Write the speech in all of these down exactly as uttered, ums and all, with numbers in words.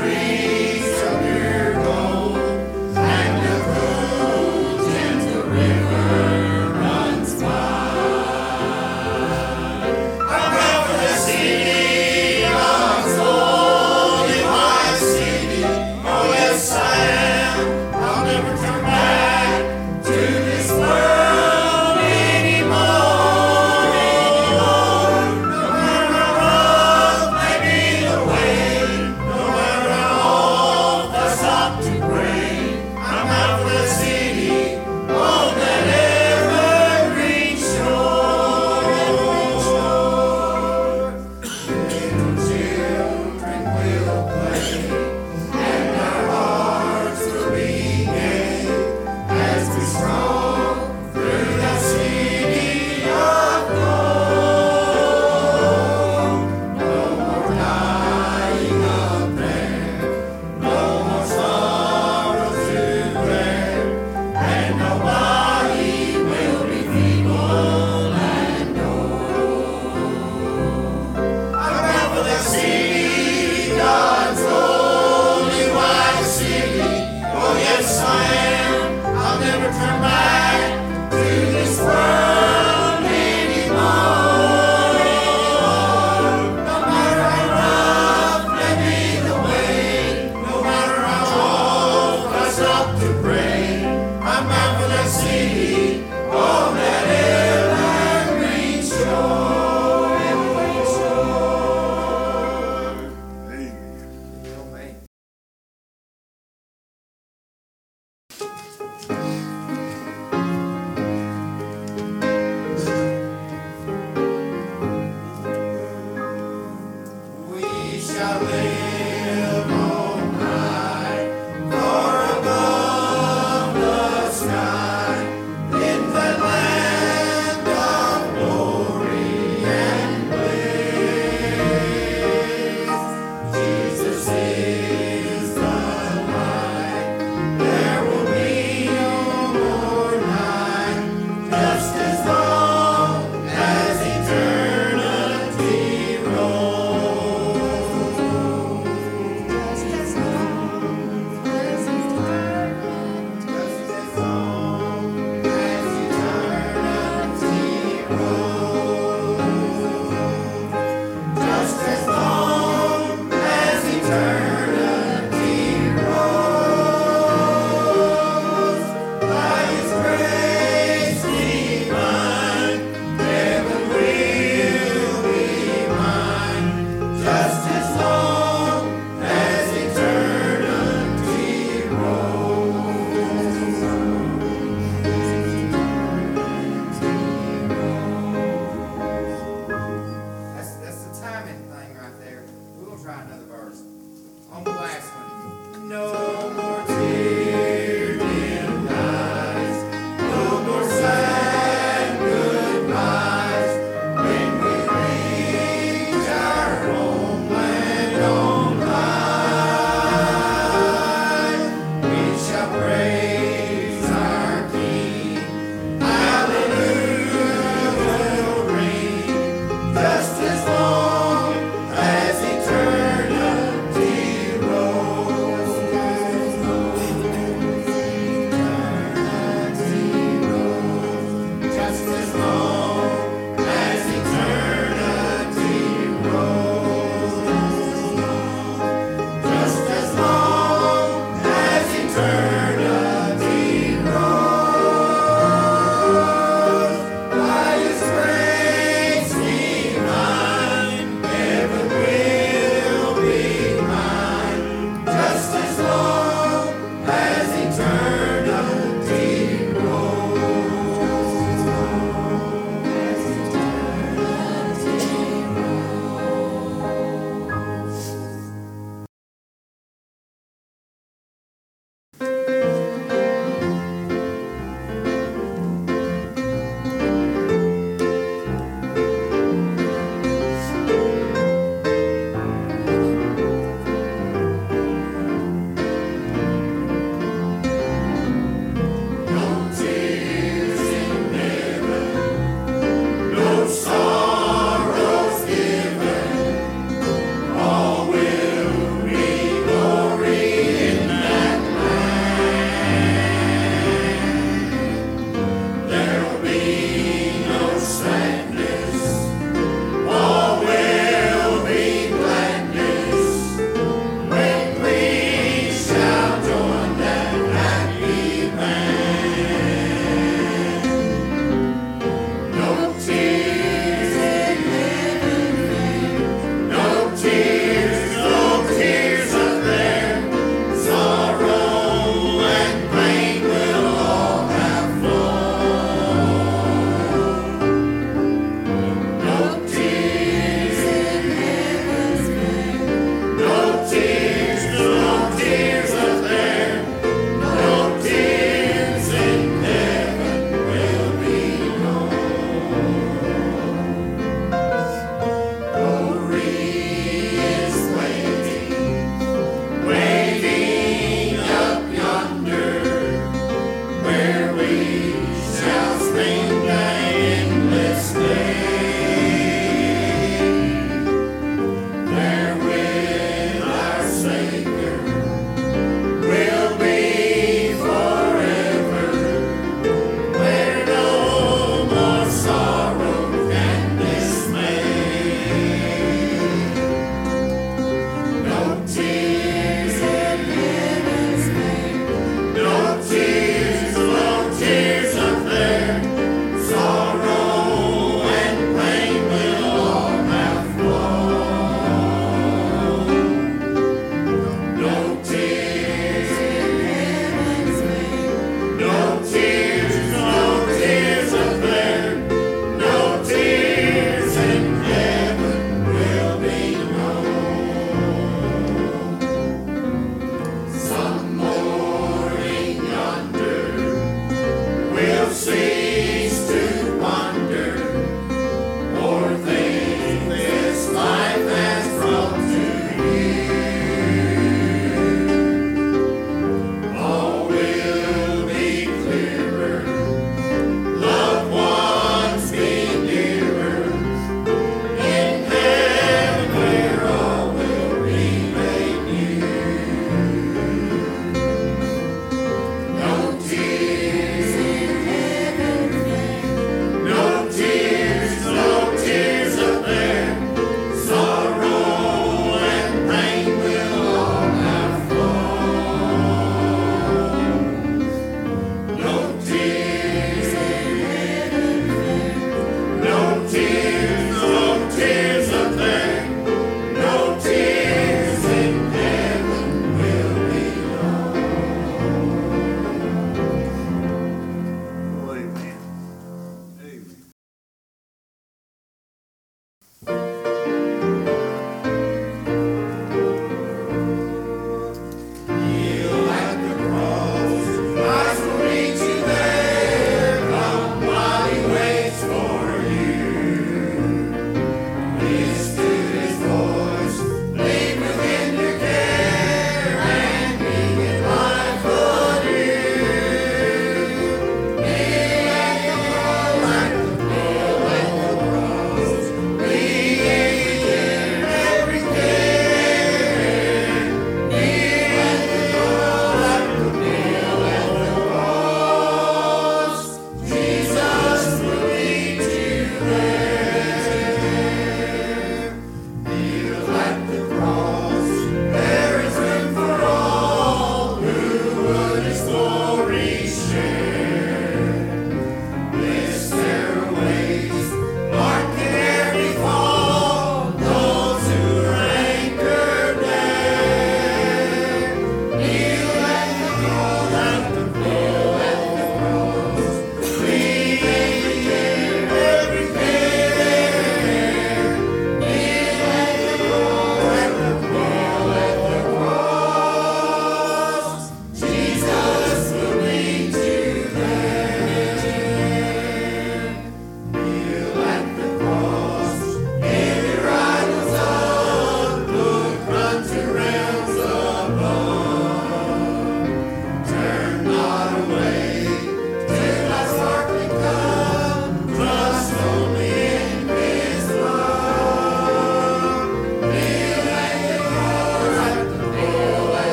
Just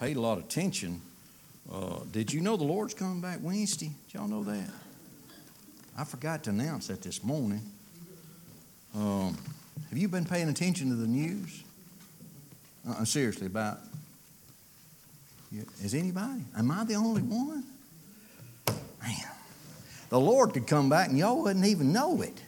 paid a lot of attention, uh, did you know the Lord's coming back Wednesday? Did y'all know that? I forgot to announce that this morning. Um, have you been paying attention to the news? Uh, seriously, about, is anybody? Am I the only one? Man, the Lord could come back and y'all wouldn't even know it.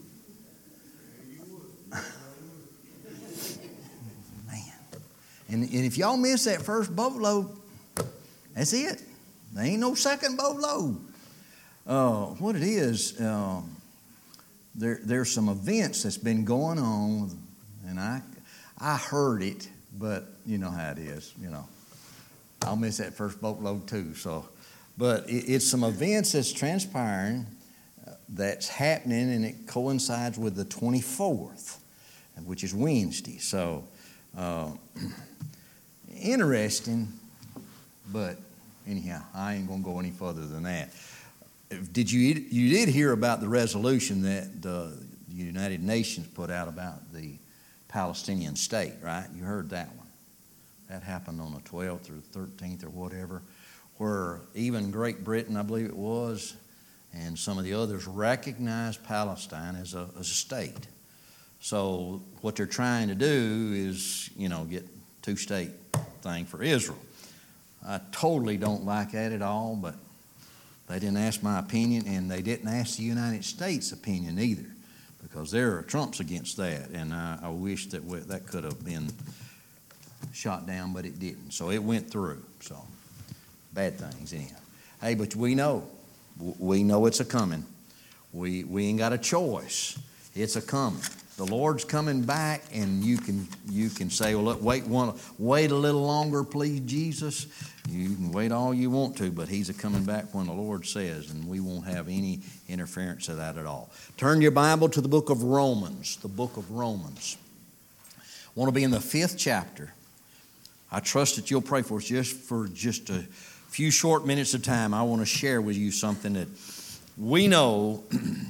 Man. And, and if y'all miss that first boatload, that's it. There ain't no second boatload. Uh, what it is, um, there there's some events that's been going on, and I I heard it, but you know how it is, you know. I'll miss that first boatload too. So, but it, it's some events that's transpiring, uh, that's happening, and it coincides with the twenty-fourth, which is Wednesday. So, uh, interesting, but anyhow, I ain't gonna go any further than that. Did you you did hear about the resolution that the United Nations put out about the Palestinian state, right? You heard that one. That happened on the twelfth or thirteenth or whatever, where even Great Britain, I believe it was, and some of the others recognized Palestine as a, as a state. So what they're trying to do is, you know, get two-state thing for Israel. I totally don't like that at all, but they didn't ask my opinion, and they didn't ask the United States' opinion either, because there are Trump's against that, and I, I wish that we, that could have been shot down, but it didn't. So it went through. So bad things anyhow. Hey, but we know, we know it's a coming. We we ain't got a choice. It's a coming. The Lord's coming back, and you can you can say, well, look, wait one, wait a little longer, please, Jesus. You can wait all you want to, but He's a coming back when the Lord says, and we won't have any interference of that at all. Turn your Bible to the book of Romans, the book of Romans. I want to be in the fifth chapter. I trust that you'll pray for us just for just a few short minutes of time. I want to share with you something that we know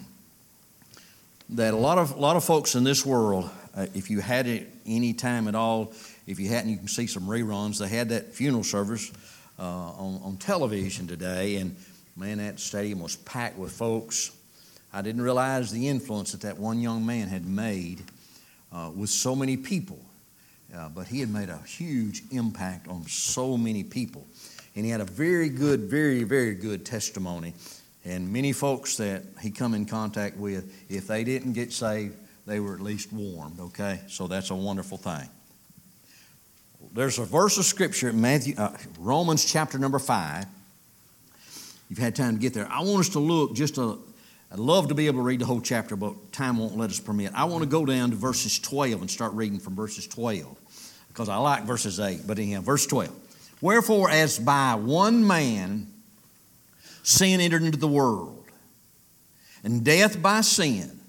that a lot of a lot of folks in this world, uh, if you had it any time at all, if you hadn't, you can see some reruns. They had that funeral service uh, on, on television today, and man, that stadium was packed with folks. I didn't realize the influence that that one young man had made uh, with so many people, uh, but he had made a huge impact on so many people, and he had a very good, very, very good testimony. And many folks that he come in contact with, if they didn't get saved, they were at least warned, okay? So that's a wonderful thing. There's a verse of Scripture in Matthew, uh, Romans chapter number five. You've had time to get there. I want us to look just a, I'd love to be able to read the whole chapter, but time won't let us permit. I want to go down to verses twelve and start reading from verses twelve, because I like verses eight. But anyhow, verse twelve. Wherefore, as by one man sin entered into the world, and death by sin.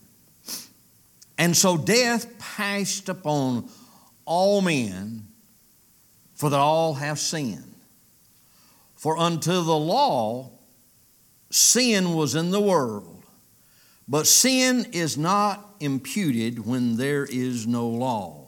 And so death passed upon all men, for that all have sinned. For unto the law sin was in the world, but sin is not imputed when there is no law.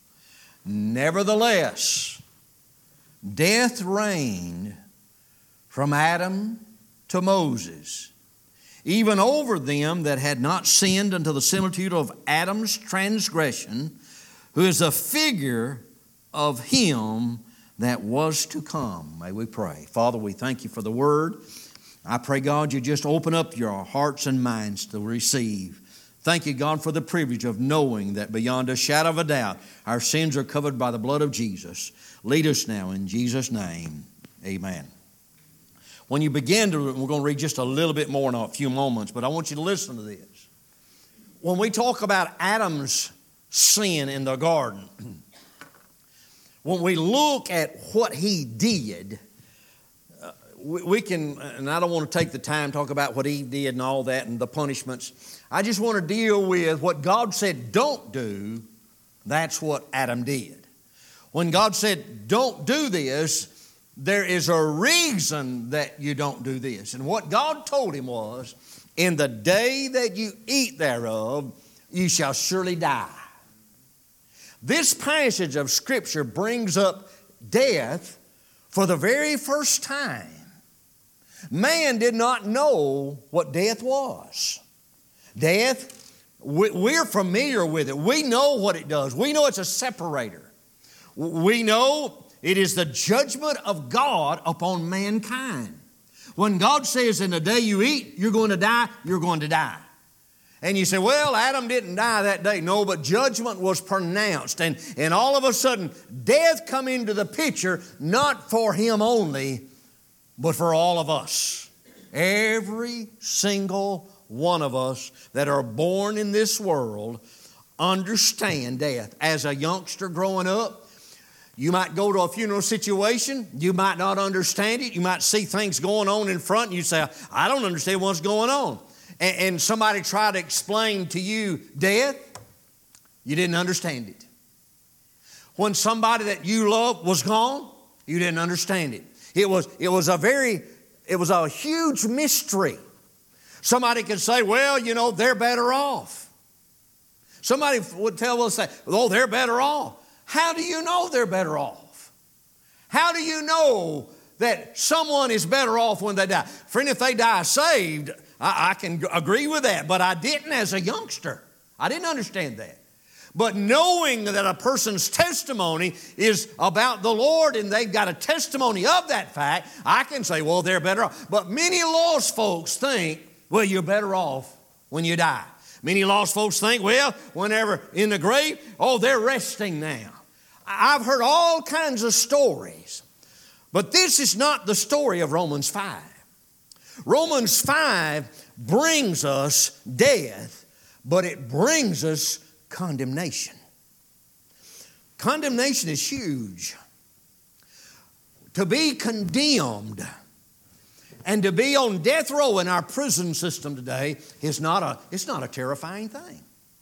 Nevertheless, death reigned from Adam to Moses, even over them that had not sinned until the similitude of Adam's transgression, who is a figure of him that was to come. May we pray. Father, we thank you for the word. I pray, God, you just open up your hearts and minds to receive. Thank you, God, for the privilege of knowing that beyond a shadow of a doubt, our sins are covered by the blood of Jesus. Lead us now in Jesus' name. Amen. When you begin to, we're going to read just a little bit more in a few moments, but I want you to listen to this. When we talk about Adam's sin in the garden, when we look at what he did, uh, we, we can, and I don't want to take the time to talk about what he did and all that and the punishments. I just want to deal with what God said don't do. That's what Adam did. When God said don't do this, there is a reason that you don't do this. And what God told him was, in the day that you eat thereof, you shall surely die. This passage of Scripture brings up death For the very first time, man did not know what death was. Death, we're familiar with it. We know what it does. We know it's a separator. We know it is the judgment of God upon mankind. When God says, in the day you eat, you're going to die, you're going to die. And you say, well, Adam didn't die that day. No, but judgment was pronounced. And, and all of a sudden, death come into the picture, not for him only, but for all of us. Every single one of us that are born in this world understand death. As a youngster growing up, you might go to a funeral situation. You might not understand it. You might see things going on in front and you say, I don't understand what's going on. And, and somebody tried to explain to you death. You didn't understand it. When somebody that you loved was gone, you didn't understand it. It was, it was a very, it was a huge mystery. Somebody could say, well, you know, they're better off. Somebody would tell us, say, oh, they're better off. How do you know they're better off? How do you know that someone is better off when they die? Friend, if they die saved, I, I can agree with that, but I didn't as a youngster. I didn't understand that. But knowing that a person's testimony is about the Lord and they've got a testimony of that fact, I can say, well, they're better off. But many lost folks think, well, you're better off when you die. Many lost folks think, well, whenever in the grave, oh, they're resting now. I've heard all kinds of stories, but this is not the story of Romans five. Romans five brings us death, but it brings us condemnation. Condemnation is huge. To be condemned and to be on death row in our prison system today is not a, it's not a terrifying thing.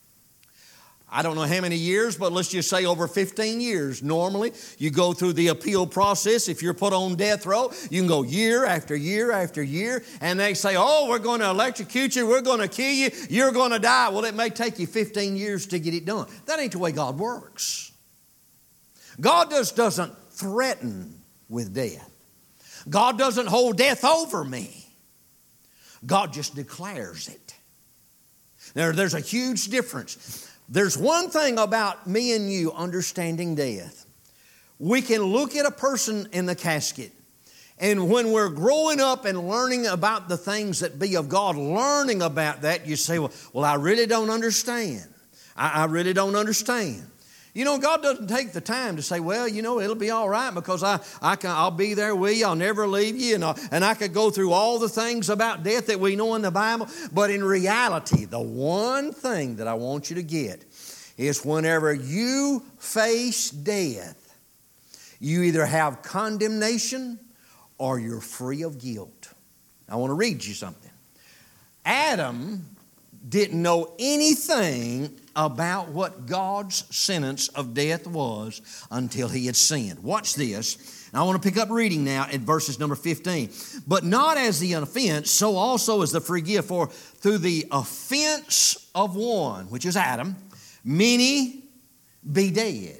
I don't know how many years, but let's just say over fifteen years. Normally, you go through the appeal process. If you're put on death row, you can go year after year after year, and they say, oh, we're going to electrocute you, we're going to kill you, you're going to die. Well, it may take you fifteen years to get it done. That ain't the way God works. God just doesn't threaten with death. God doesn't hold death over me. God just declares it. There, there's a huge difference. There's one thing about me and you understanding death. We can look at a person in the casket, and when we're growing up and learning about the things that be of God, learning about that, you say, well, well I really don't understand. I, I really don't understand. You know, God doesn't take the time to say, well, you know, it'll be all right because I, I can, I'll be there with you. I'll never leave you. And, I'll, and I could go through all the things about death that we know in the Bible. But in reality, the one thing that I want you to get is whenever you face death, you either have condemnation or you're free of guilt. I want to read you something. Adam didn't know anything about what God's sentence of death was until he had sinned. Watch this. Now I want to pick up reading now at verses number fifteen. But not as the offense, so also as the free gift. For through the offense of one, which is Adam, many be dead.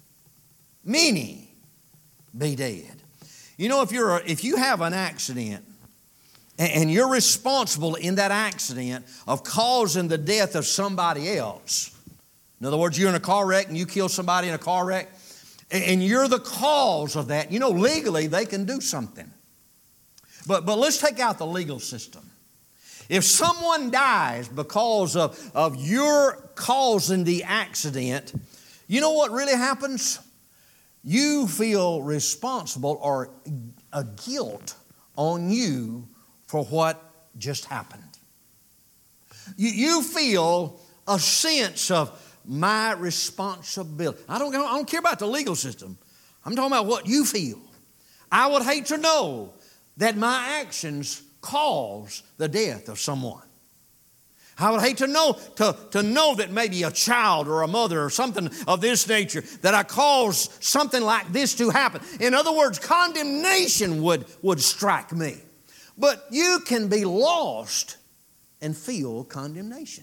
Many be dead. You know, if you're a, if you have an accident, and you're responsible in that accident of causing the death of somebody else. In other words, you're in a car wreck and you kill somebody in a car wreck, and you're the cause of that. You know, legally they can do something. But, but let's take out the legal system. If someone dies because of, of your causing the accident, you know what really happens? You feel responsible or a guilt on you for what just happened. You, you feel a sense of my responsibility. I don't, I don't care about the legal system. I'm talking about what you feel. I would hate to know that my actions cause the death of someone. I would hate to know to, to know that maybe a child or a mother or something of this nature, that I caused something like this to happen. In other words, condemnation would, would strike me. But you can be lost and feel condemnation.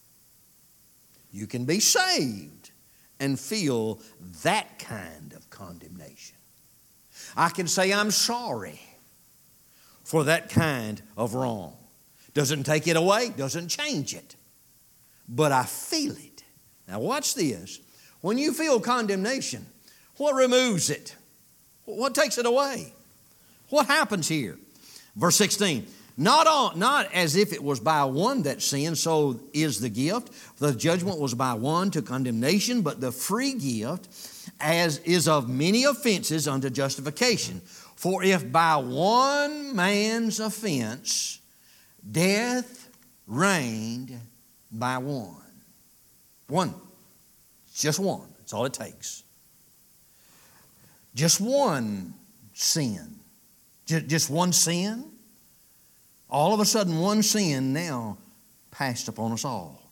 You can be saved and feel that kind of condemnation. I can say I'm sorry for that kind of wrong. Doesn't take it away, doesn't change it. But I feel it. Now watch this. When you feel condemnation, what removes it? What takes it away? What happens here? Verse sixteen. Not, on, not as if it was by one that sinned, so is the gift. The judgment was by one to condemnation, but the free gift as is of many offenses unto justification. For if by one man's offense death reigned by one. One. Just one. That's all it takes. Just one sin. Just one sin. All of a sudden, one sin now passed upon us all.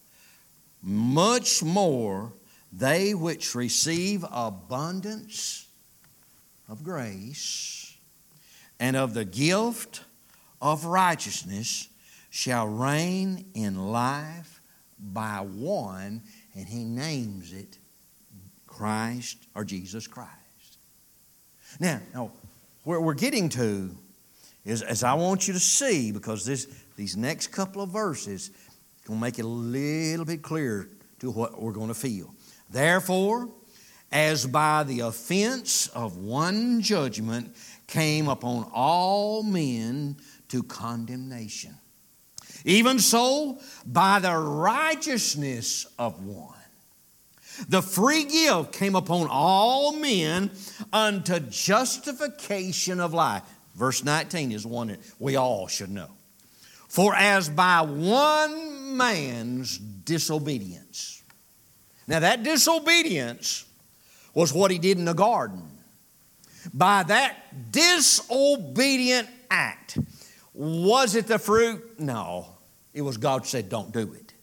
Much more they which receive abundance of grace and of the gift of righteousness shall reign in life by one, and he names it Christ or Jesus Christ. Now, now where we're getting to is, as I want you to see, because this, these next couple of verses is going to make it a little bit clearer to what we're going to feel. Therefore, as by the offense of one judgment came upon all men to condemnation, even so by the righteousness of one, the free gift came upon all men unto justification of life. Verse nineteen is one that we all should know. For as by one man's disobedience. Now that disobedience was what he did in the garden. By that disobedient act, was it the fruit? No. It was God said, don't do it.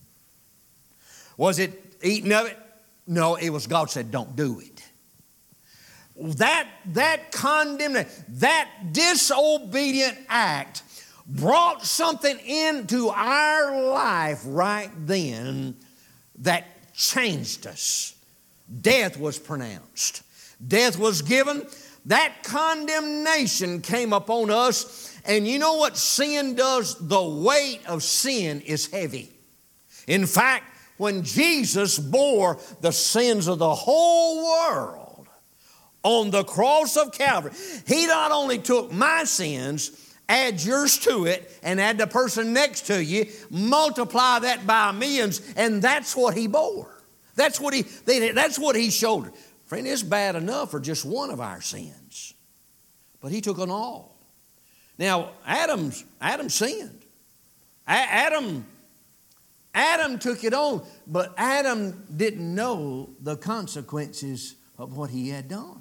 Was it eating of it? No, it was God said, don't do it. That, that condemnation, that disobedient act brought something into our life right then that changed us. Death was pronounced. Death was given. That condemnation came upon us. And you know what sin does? The weight of sin is heavy. In fact, when Jesus bore the sins of the whole world on the cross of Calvary, He not only took my sins, add yours to it, and add the person next to you, multiply that by millions, and that's what He bore. That's what He, that's what He shouldered. Friend, it's bad enough for just one of our sins, but He took on all. Now, Adam's, Adam sinned. A- Adam, Adam took it on, but Adam didn't know the consequences of what he had done.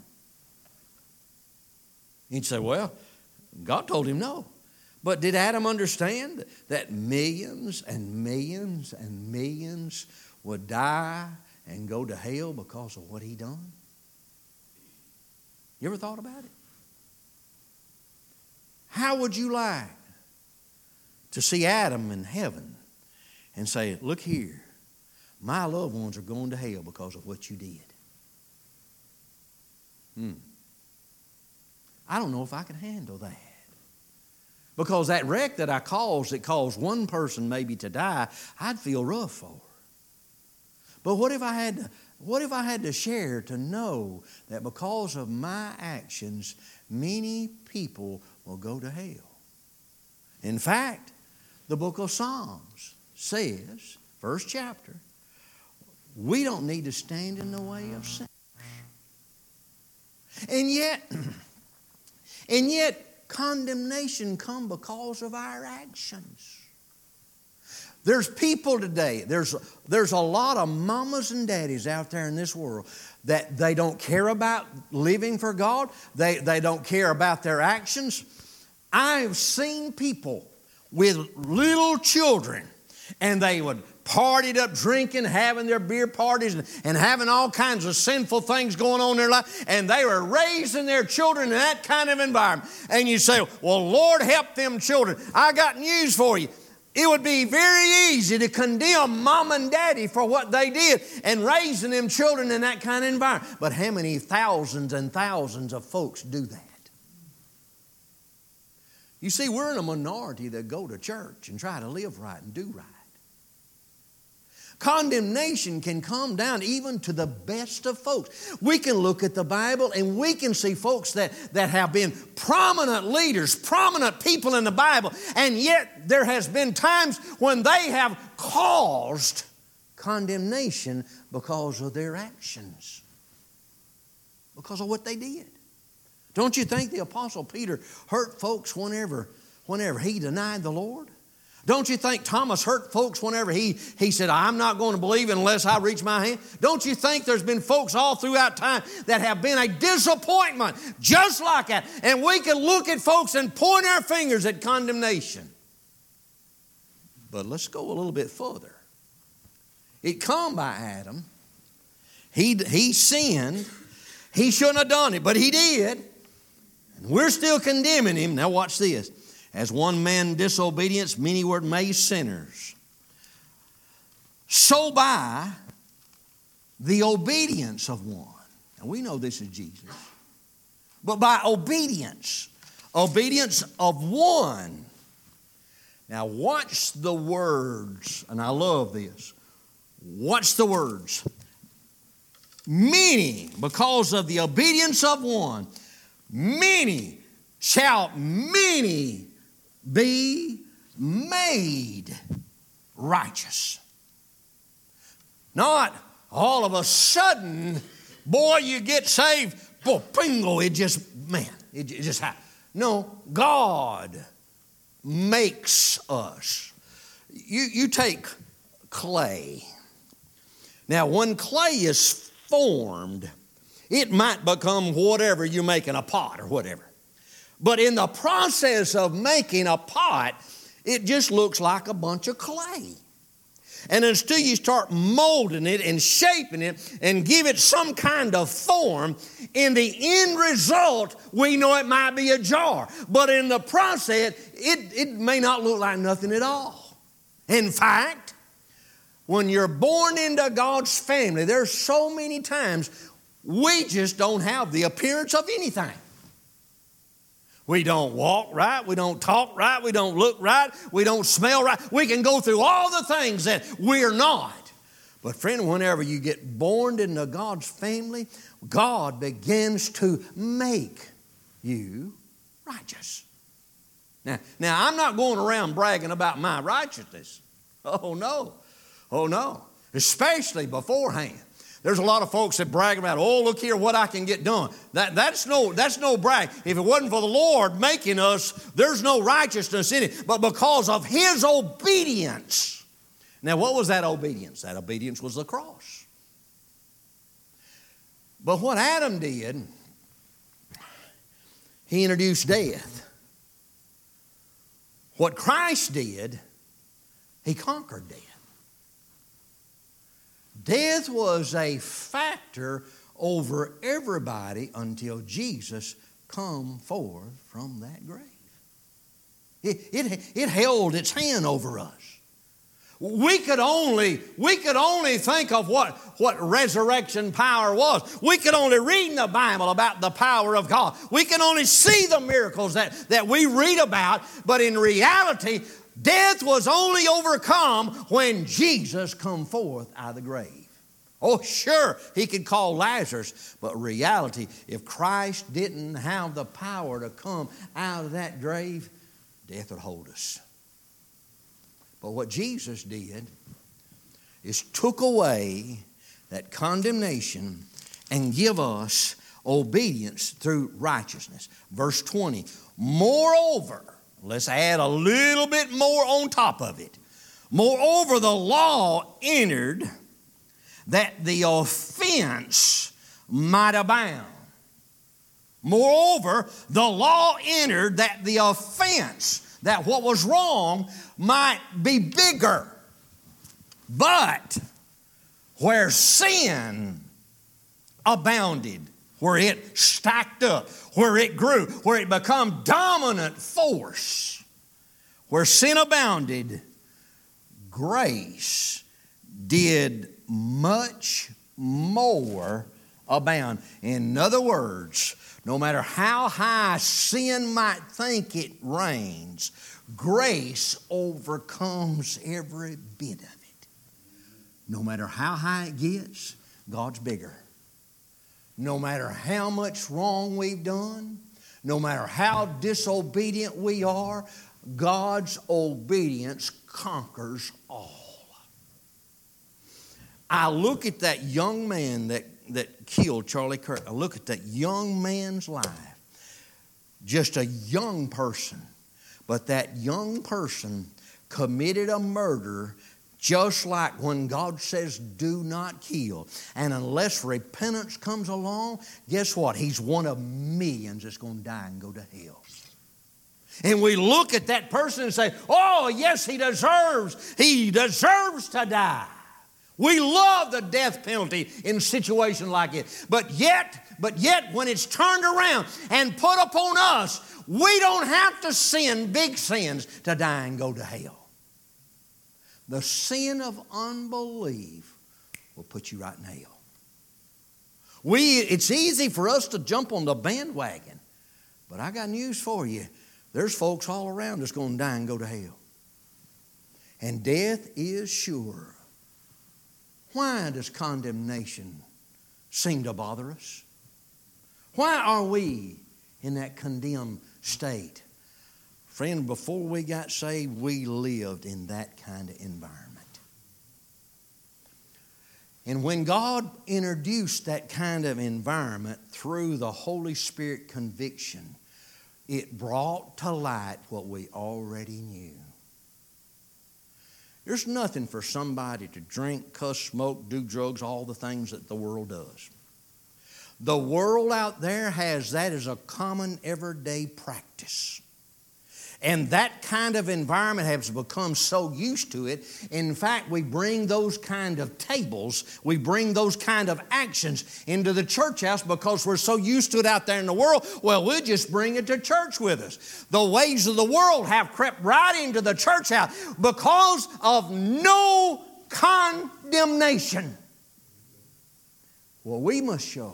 He'd say, well, God told him no. But did Adam understand that millions and millions and millions would die and go to hell because of what he done? You ever thought about it? How would you like to see Adam in heaven and say, look here, my loved ones are going to hell because of what you did? Hmm. I don't know if I can handle that. Because that wreck that I caused that caused one person maybe to die, I'd feel rough for. But what if I had to, what if I had to share to know that because of my actions, many people will go to hell? In fact, the book of Psalms says, first chapter, we don't need to stand in the way of sinners. And yet, and yet, condemnation comes because of our actions. There's people today, there's, there's a lot of mamas and daddies out there in this world that they don't care about living for God. They, they don't care about their actions. I've seen people with little children, and they would partied up drinking, having their beer parties, and, and having all kinds of sinful things going on in their life, and they were raising their children in that kind of environment. And you say, well, Lord, help them children. I got news for you. It would be very easy to condemn mom and daddy for what they did and raising them children in that kind of environment. But how many thousands and thousands of folks do that? You see, we're in a minority that go to church and try to live right and do right. Condemnation can come down even to the best of folks. We can look at the Bible and we can see folks that, that have been prominent leaders, prominent people in the Bible, and yet there has been times when they have caused condemnation because of their actions, because of what they did. Don't you think the Apostle Peter hurt folks whenever, whenever he denied the Lord? Don't you think Thomas hurt folks whenever he, he said, I'm not going to believe unless I reach my hand? Don't you think there's been folks all throughout time that have been a disappointment just like that? And we can look at folks and point our fingers at condemnation. But let's go a little bit further. It come by Adam. He, he sinned. He shouldn't have done it, but he did. And we're still condemning him. Now watch this. As one man disobedience, many were made sinners. So by the obedience of one. And we know this is Jesus. But by obedience, obedience of one. Now watch the words, and I love this. Watch the words. Many, because of the obedience of one, many shall many be made righteous. Not all of a sudden, boy, you get saved, boy, bingo, it just, man, it, it just happens. No, God makes us. You, you take clay. Now, when clay is formed, it might become whatever you're making, a pot or whatever. But in the process of making a pot, it just looks like a bunch of clay. And until you start molding it and shaping it and give it some kind of form, in the end result, we know it might be a jar. But in the process, it, it may not look like nothing at all. In fact, when you're born into God's family, there's so many times we just don't have the appearance of anything. We don't walk right, we don't talk right, we don't look right, we don't smell right. We can go through all the things that we're not. But friend, whenever you get born into God's family, God begins to make you righteous. Now, now I'm not going around bragging about my righteousness. Oh no, oh no, especially beforehand. There's a lot of folks that brag about, oh, look here what I can get done. That, that's, no, that's no brag. If it wasn't for the Lord making us, there's no righteousness in it. But because of His obedience. Now, what was that obedience? That obedience was the cross. But what Adam did, he introduced death. What Christ did, He conquered death. Death was a factor over everybody until Jesus come forth from that grave. It, it, it held its hand over us. We could only, we could only think of what, what resurrection power was. We could only read in the Bible about the power of God. We can only see the miracles that, that we read about, but in reality, death was only overcome when Jesus come forth out of the grave. Oh, sure, He could call Lazarus, but reality, if Christ didn't have the power to come out of that grave, death would hold us. But what Jesus did is took away that condemnation and give us obedience through righteousness. Verse twenty, moreover, let's add a little bit more on top of it. Moreover, the law entered that the offense might abound. Moreover, the law entered that the offense, that what was wrong, might be bigger. But where sin abounded, where it stacked up, where it grew, where it became dominant force, where sin abounded, grace did much more abound. In other words, no matter how high sin might think it reigns, grace overcomes every bit of it. No matter how high it gets, God's bigger. No matter how much wrong we've done, no matter how disobedient we are, God's obedience conquers all. I look at that young man that, that killed Charlie Kirk. I look at that young man's life. Just a young person. But that young person committed a murder just like when God says, do not kill. And unless repentance comes along, guess what? He's one of millions that's going to die and go to hell. And we look at that person and say, oh, yes, he deserves, he deserves to die. We love the death penalty in situations like it. But yet, but yet when it's turned around and put upon us, we don't have to sin big sins to die and go to hell. The sin of unbelief will put you right in hell. We, it's easy for us to jump on the bandwagon, but I got news for you. There's folks all around that's going to die and go to hell. And death is sure. Why does condemnation seem to bother us? Why are we in that condemned state? Friend, before we got saved, we lived in that kind of environment. And when God introduced that kind of environment through the Holy Spirit conviction, it brought to light what we already knew. There's nothing for somebody to drink, cuss, smoke, do drugs, all the things that the world does. The world out there has that as a common everyday practice. And that kind of environment has become so used to it. In fact, we bring those kind of tables, we bring those kind of actions into the church house because we're so used to it out there in the world. Well, we'll just bring it to church with us. The ways of the world have crept right into the church house because of no condemnation. What we must show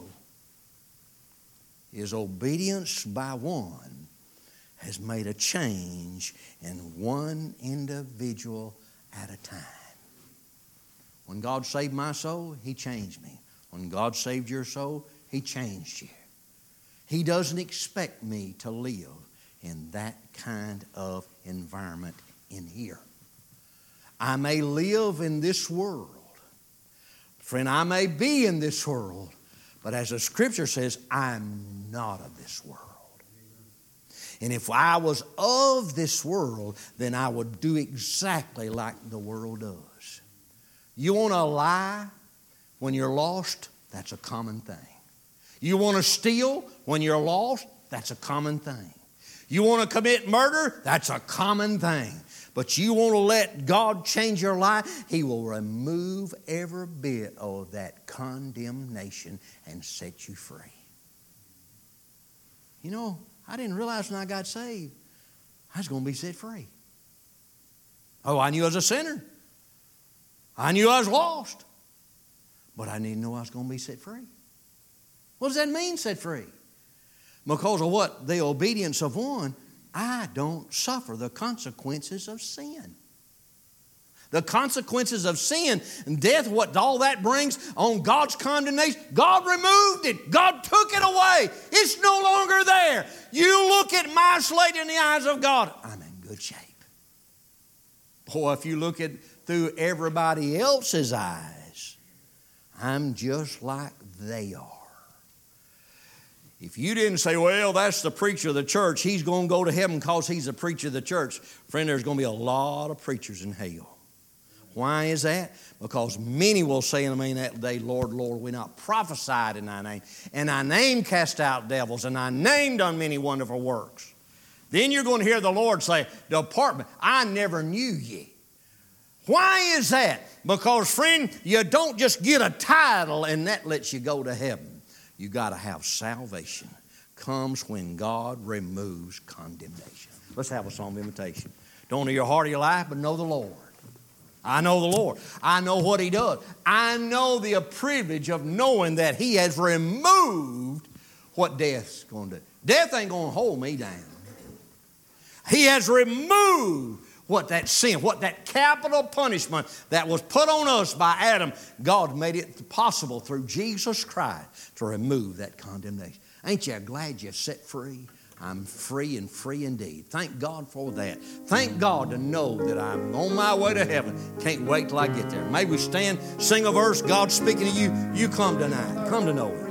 is obedience by one has made a change in one individual at a time. When God saved my soul, He changed me. When God saved your soul, He changed you. He doesn't expect me to live in that kind of environment in here. I may live in this world. Friend, I may be in this world, but as the Scripture says, I'm not of this world. And if I was of this world, then I would do exactly like the world does. You want to lie when you're lost? That's a common thing. You want to steal when you're lost? That's a common thing. You want to commit murder? That's a common thing. But you want to let God change your life? He will remove every bit of that condemnation and set you free. You know, I didn't realize when I got saved, I was going to be set free. Oh, I knew I was a sinner. I knew I was lost. But I didn't know I was going to be set free. What does that mean, set free? Because of what? The obedience of one, I don't suffer the consequences of sin. The consequences of sin and death, what all that brings on God's condemnation, God removed it. God took it away. It's no longer there. You look at my slate in the eyes of God, I'm in good shape. Boy, if you look at through everybody else's eyes, I'm just like they are. If you didn't say, well, that's the preacher of the church, he's going to go to heaven because he's the preacher of the church, friend, there's going to be a lot of preachers in hell. Why is that? Because many will say in me that day, Lord, Lord, we not prophesied in thy name, and thy name cast out devils, and thy name done many wonderful works. Then you're going to hear the Lord say, depart me, I never knew ye. Why is that? Because, friend, you don't just get a title and that lets you go to heaven. You got to have salvation. Comes when God removes condemnation. Let's have a song of invitation. Don't know your heart or your life, but know the Lord. I know the Lord. I know what He does. I know the privilege of knowing that He has removed what death's going to do. Death ain't going to hold me down. He has removed what that sin, what that capital punishment that was put on us by Adam. God made it possible through Jesus Christ to remove that condemnation. Ain't you glad you're set free? I'm free and free indeed. Thank God for that. Thank God to know that I'm on my way to heaven. Can't wait till I get there. May we stand, sing a verse, God speaking to you. You come tonight. Come to know Him.